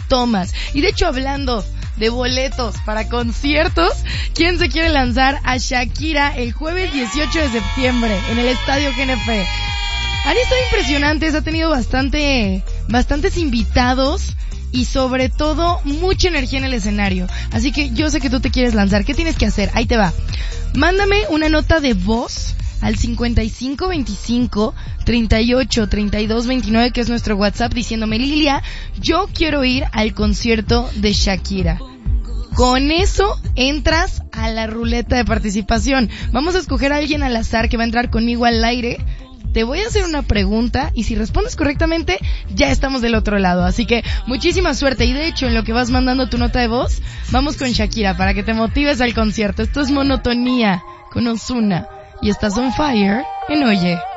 tomas. Y de hecho, hablando de boletos para conciertos, ¿quién se quiere lanzar a Shakira el jueves 18 de septiembre en el Estadio GNP? Han estado impresionantes, ha tenido bastantes invitados y sobre todo mucha energía en el escenario. Así que yo sé que tú te quieres lanzar. ¿Qué tienes que hacer? Ahí te va. Mándame una nota de voz al 5525 38 32 29, que es nuestro WhatsApp, diciéndome: Lilia, yo quiero ir al concierto de Shakira. Con eso entras a la ruleta de participación. Vamos a escoger a alguien al azar que va a entrar conmigo al aire. Te voy a hacer una pregunta y si respondes correctamente, ya estamos del otro lado. Así que muchísima suerte. Y de hecho, en lo que vas mandando tu nota de voz, vamos con Shakira para que te motives al concierto. Esto es Monotonía con Ozuna y estás on fire en Oye.